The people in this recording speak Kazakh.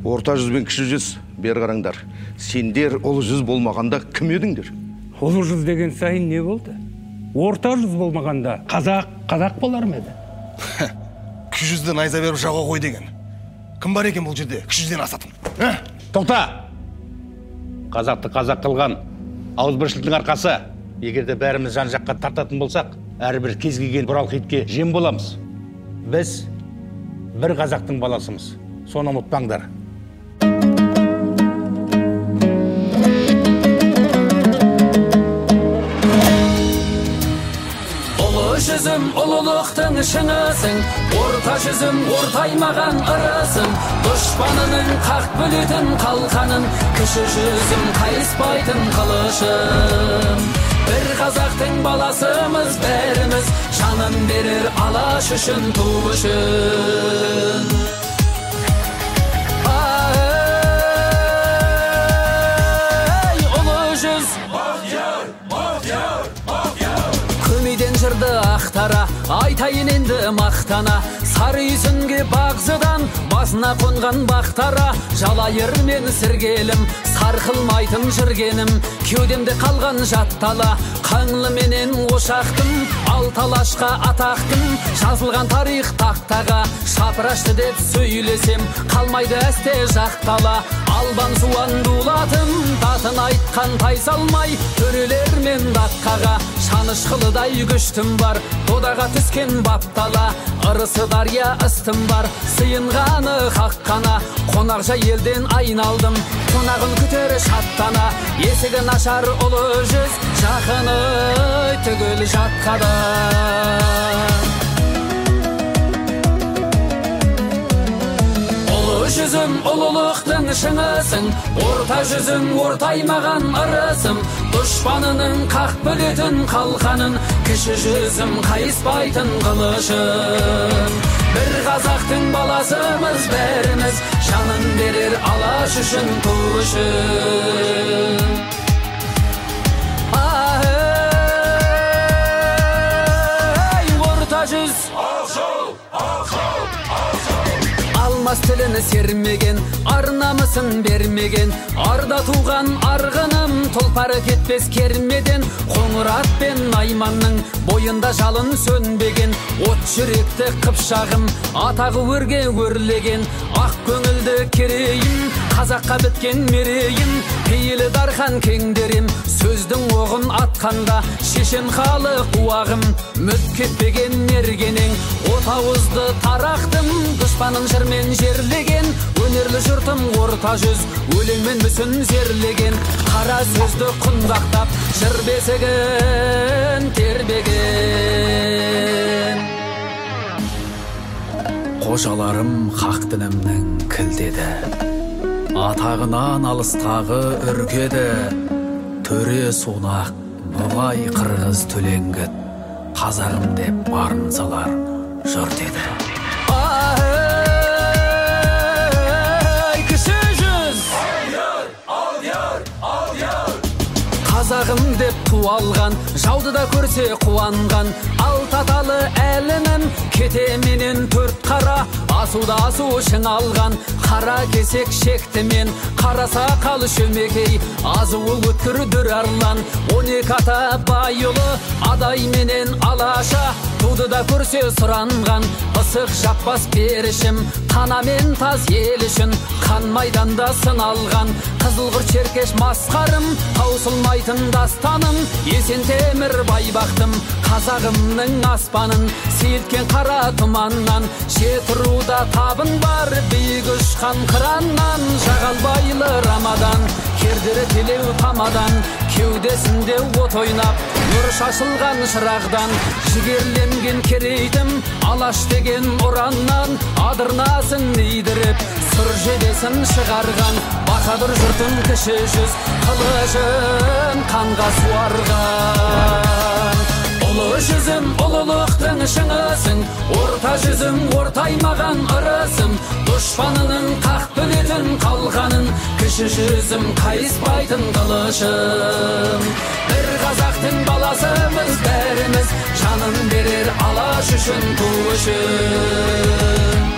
Орта жүз бен кіші жүз, бер қараңдар. Сендер ұлы жүз болмағанда кім едіңдер? Ұлы жүз деген сайын не болды? Орта жүз болмағанда қазақ болар ма еді? Кіші жүзден айза беріп жауға қой деген. Кім бар екен бұл жерде кіші жүзден асатын? Тоқта! Қазақты қазақ қылған ауызбіршіліктің арқасы. Егерде бәріміз жан жаққа тартатын болсақ, әрбір кез келген бұралқы итке жем боламыз. Біз бір қазақтың баласымыз. Соны ұмытпаңдар. Ұлы жүзім ұлылықтың шыңысың, орта жүзім ортаймаған ырысың, дұшпанының қақ бөлетін қалқаның, кіші жүзім қайыспайтын қылышың. Бір қазақтың баласымыз бәріміз, жанын берер алаш үшін, ту үшін. Жырды ақтара, айтайын енді мақтана, сары үйсінге бағзыдан басына қонған бақтара, жалайыр мен сіргелім, сарқылмайтын жүргенім, кеудемде қалған жаттала, қаңлы менен ошақтым, алталашқа атақтым, жазылған тарих тақтаға, шапырашты деп сөйлесем, қалмайды әсте жақтала, албан суан дулатым, датын айтқан тайсалмай, төрелер мен датқаға, шанышқылыдай күштім бар, додаға түскен баптала, ырысы дария ыстым бар, сыйынғаны хаққана, қонақжай елден айналдым, қонағын күтер шаттана, есігін ашар ұлы жүз, жақыны түгіл жатқада. Ұлы жүзім ұлылықтың шыңысың, орта жүзім ортаймаған ырысым, дұшпанының қақ бөлетін қалқаның, кіші жүзім қайыспайтын қылышың. Бір қазақтың баласымыз бәріміз, жанын берер алаш үшін, ту үшін. Орта жүз алмас тілін сермеген, арнамысын бермеген, арда туған арғыным, тұлпары кетпес кермеден, қоңырат пен найманның бойында жалын сөнбеген, от жүректі қыпшағым, атағы өрге өрлеген, ақ көңілді керейім, қазаққа біткен мерейім, пейілі дархан кеңдерем, сөздің оғын атқанда, шешен халық уағым, мүт кетпеген мергенең, от ауызды тарақтым, дұшпанын жырмен жерлеген, өнерлі жұртым орта жүз, өлеңмен мүсін зерлеген, қара сөзді құндақтап, жыр бесігін тербеген. Қожаларым хақ дінімнің кілдеді, атағынан алыстағы үркеді, төре сонақ, ноғай қырғыз төлеңгіт, қазағым деп барын салар жұрт еді. Қазағым деп туалған, жауды да көрсе қуанған, алтаталы әлімім, кетеменен төрт қара, асуда асу шыңалған, қара кесек шектімен, қара сақал шөмекей, азуы өткір дүр арлан, 12 ата байылы, адай менен алаша, туды да көрсе сұранған, ысық жаппас перішім, танамен таз ел үшін, қан майданда сыналған, қызылғыр черкеш масқарым, таусылмайтын дастаным, есен темір байбақтым, қазағымның аспанын, сейілткен қара тұманнан, жетіруда табын бар, биік ұшқан қыраннан, жағалбайлы рамадан, кердері телеу тамадан, кеудесінде от ойнап, нұр шашылған шырағдан, жігерленген керейтім, алаш деген ұраннан, адырнасын нейдіріп, сұр жебесін шығарған, бақадыр жұртын кіші жүз, қылышын қанға суарған. Ұлы жүзім ұлылықтың шыңысың, орта жүзім ортаймаған ырысым, дұшпанының қақ бөлетін қалғаның, кіші жүзім қайыспайтын қылышым. Бір қазақтың баласымыз бәріміз, жанын берер алаш үшін, ту үшін.